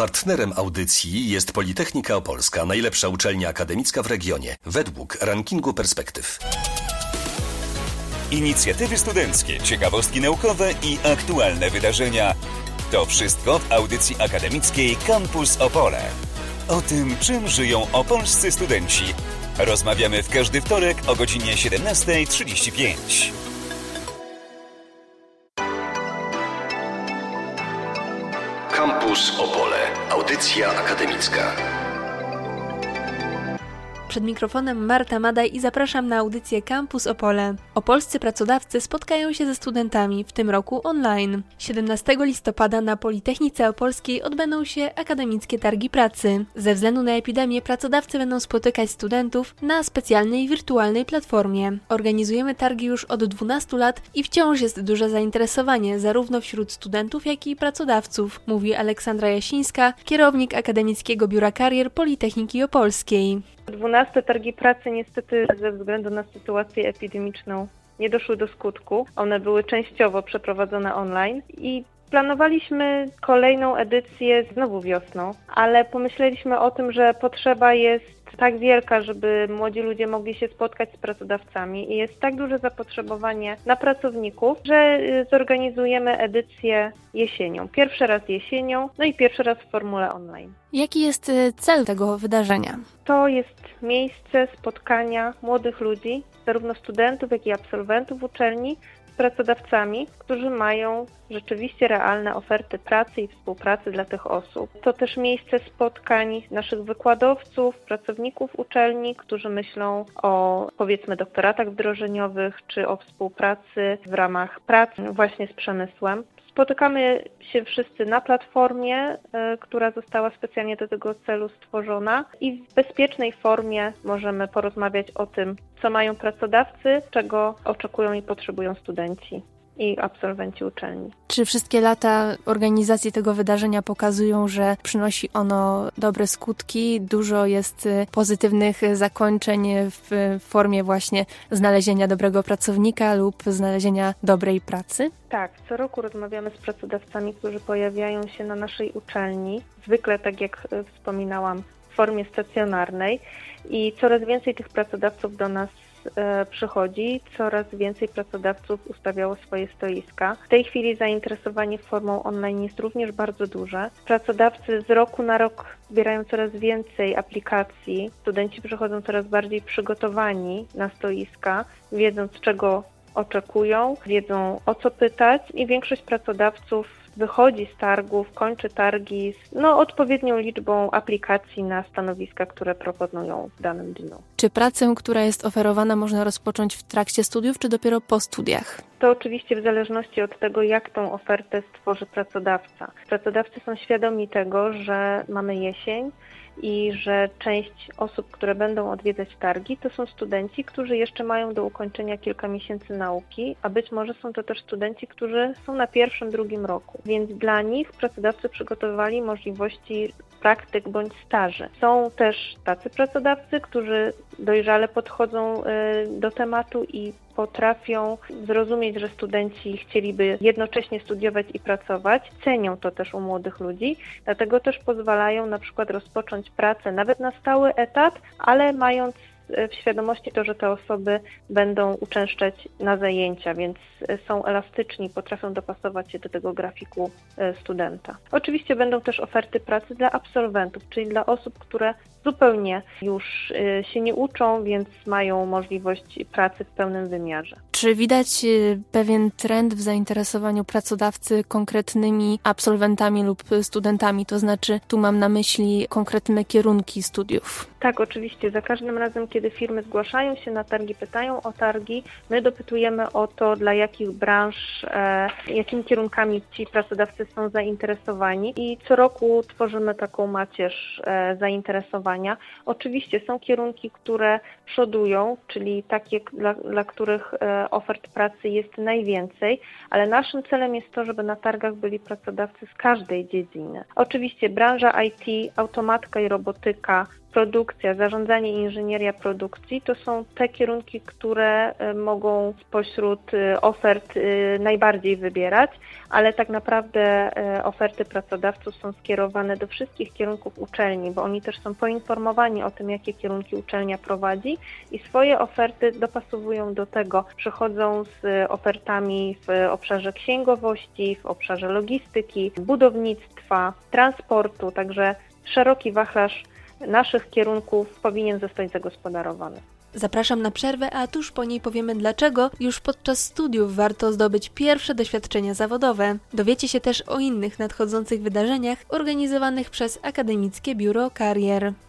Partnerem audycji jest Politechnika Opolska, najlepsza uczelnia akademicka w regionie, według rankingu Perspektyw. Inicjatywy studenckie, ciekawostki naukowe i aktualne wydarzenia. To wszystko w audycji akademickiej Campus Opole. O tym, czym żyją opolscy studenci, rozmawiamy w każdy wtorek o godzinie 17:35. Campus Opole. Audycja akademicka. Przed mikrofonem Marta Madaj i zapraszam na audycję Campus Opole. Opolscy pracodawcy spotkają się ze studentami, w tym roku online. 17 listopada na Politechnice Opolskiej odbędą się akademickie targi pracy. Ze względu na epidemię pracodawcy będą spotykać studentów na specjalnej wirtualnej platformie. Organizujemy targi już od 12 lat i wciąż jest duże zainteresowanie zarówno wśród studentów, jak i pracodawców, mówi Aleksandra Jasińska, kierownik Akademickiego Biura Karier Politechniki Opolskiej. 12 targi pracy niestety ze względu na sytuację epidemiczną nie doszły do skutku. One były częściowo przeprowadzone online i planowaliśmy kolejną edycję znowu wiosną, ale pomyśleliśmy o tym, że potrzeba jest tak wielka, żeby młodzi ludzie mogli się spotkać z pracodawcami i jest tak duże zapotrzebowanie na pracowników, że zorganizujemy edycję jesienią. Pierwszy raz jesienią, no i pierwszy raz w formule online. Jaki jest cel tego wydarzenia? To jest miejsce spotkania młodych ludzi, zarówno studentów, jak i absolwentów uczelni, z pracodawcami, którzy mają rzeczywiście realne oferty pracy i współpracy dla tych osób. To też miejsce spotkań naszych wykładowców, pracowników uczelni, którzy myślą o, powiedzmy, doktoratach wdrożeniowych czy o współpracy w ramach pracy właśnie z przemysłem. Spotykamy się wszyscy na platformie, która została specjalnie do tego celu stworzona i w bezpiecznej formie możemy porozmawiać o tym, co mają pracodawcy, czego oczekują i potrzebują studenci i absolwenci uczelni. Czy wszystkie lata organizacji tego wydarzenia pokazują, że przynosi ono dobre skutki? Dużo jest pozytywnych zakończeń w formie właśnie znalezienia dobrego pracownika lub znalezienia dobrej pracy? Tak, co roku rozmawiamy z pracodawcami, którzy pojawiają się na naszej uczelni, zwykle, tak jak wspominałam, w formie stacjonarnej i coraz więcej tych pracodawców do nas przychodzi, coraz więcej pracodawców ustawiało swoje stoiska. W tej chwili zainteresowanie formą online jest również bardzo duże. Pracodawcy z roku na rok zbierają coraz więcej aplikacji. Studenci przychodzą coraz bardziej przygotowani na stoiska, wiedząc czego oczekują, wiedzą o co pytać i większość pracodawców wychodzi z targów, kończy targi z odpowiednią liczbą aplikacji na stanowiska, które proponują w danym dniu. Czy pracę, która jest oferowana, można rozpocząć w trakcie studiów, czy dopiero po studiach? To oczywiście w zależności od tego, jak tą ofertę stworzy pracodawca. Pracodawcy są świadomi tego, że mamy jesień i że część osób, które będą odwiedzać targi, to są studenci, którzy jeszcze mają do ukończenia kilka miesięcy nauki, a być może są to też studenci, którzy są na pierwszym, drugim roku. Więc dla nich pracodawcy przygotowali możliwości praktyk bądź staży. Są też tacy pracodawcy, którzy dojrzale podchodzą do tematu i potrafią zrozumieć, że studenci chcieliby jednocześnie studiować i pracować. Cenią to też u młodych ludzi, dlatego też pozwalają na przykład rozpocząć pracę nawet na stały etat, ale mając w świadomości to, że te osoby będą uczęszczać na zajęcia, więc są elastyczni, potrafią dopasować się do tego grafiku studenta. Oczywiście będą też oferty pracy dla absolwentów, czyli dla osób, które zupełnie już się nie uczą, więc mają możliwość pracy w pełnym wymiarze. Czy widać pewien trend w zainteresowaniu pracodawcy konkretnymi absolwentami lub studentami? To znaczy, tu mam na myśli konkretne kierunki studiów. Tak, oczywiście. Za każdym razem, kiedy firmy zgłaszają się na targi, pytają o targi, my dopytujemy o to, dla jakich branż, jakimi kierunkami ci pracodawcy są zainteresowani i co roku tworzymy taką macierz zainteresowania. Oczywiście są kierunki, które przodują, czyli takie, dla których ofert pracy jest najwięcej, ale naszym celem jest to, żeby na targach byli pracodawcy z każdej dziedziny. Oczywiście branża IT, automatka i robotyka produkcja, zarządzanie i inżynieria produkcji to są te kierunki, które mogą spośród ofert najbardziej wybierać, ale tak naprawdę oferty pracodawców są skierowane do wszystkich kierunków uczelni, bo oni też są poinformowani o tym, jakie kierunki uczelnia prowadzi i swoje oferty dopasowują do tego. Przychodzą z ofertami w obszarze księgowości, w obszarze logistyki, budownictwa, transportu, także szeroki wachlarz naszych kierunków powinien zostać zagospodarowany. Zapraszam na przerwę, a tuż po niej powiemy, dlaczego już podczas studiów warto zdobyć pierwsze doświadczenia zawodowe. Dowiecie się też o innych nadchodzących wydarzeniach organizowanych przez Akademickie Biuro Karier.